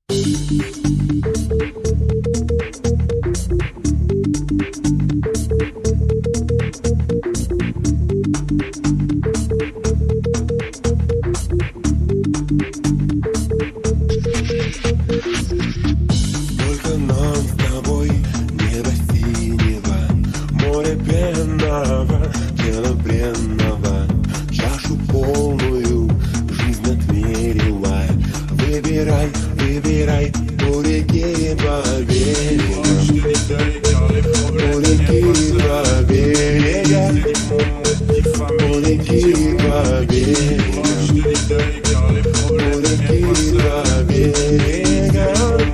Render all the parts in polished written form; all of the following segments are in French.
Только нам с тобой небо синего, море пенного, тело бренного, чашу полную жизнь отмерила. Выбирай, выбирай, по реке два берега, по реке два берега, по реке два берега, по реке два берега.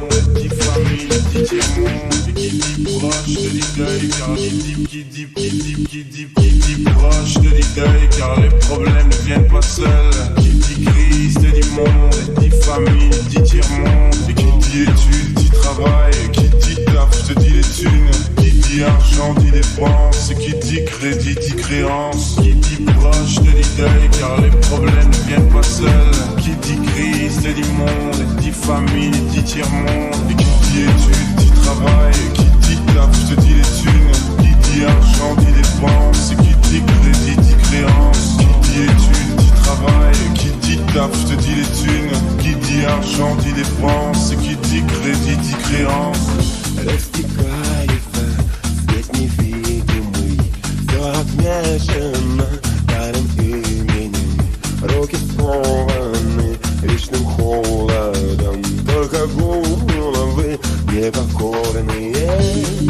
Je te dis deuil car les problèmes ne viennent pas seuls. Qui dit crise te dit monde, dit famille, dit tiers-monde. Et qui dit études, dit travail, qui dit taf, je te dis les thunes. Qui dit argent, dit dépenses. Et qui dit crédit, dit créance. Qui dit proche, te dit deuil car les problèmes ne viennent pas seuls. Qui dit crise te dit monde, dit famille, dit tiers-monde. Et qui dit études, dit travail, qui dit taf, je te dis les thunes. Qui dit argent, dit dépenses. Et qui dit crédit, dit créance. Qui dit études, dit travail, qui dit taf, je te dis les thunes. Qui dit argent, dit dépenses. Et qui dit crédit, dit créance. Растекается свет невидимый, все отмечено старым именем. Руки скованы вечным холодом, только головы непокорные.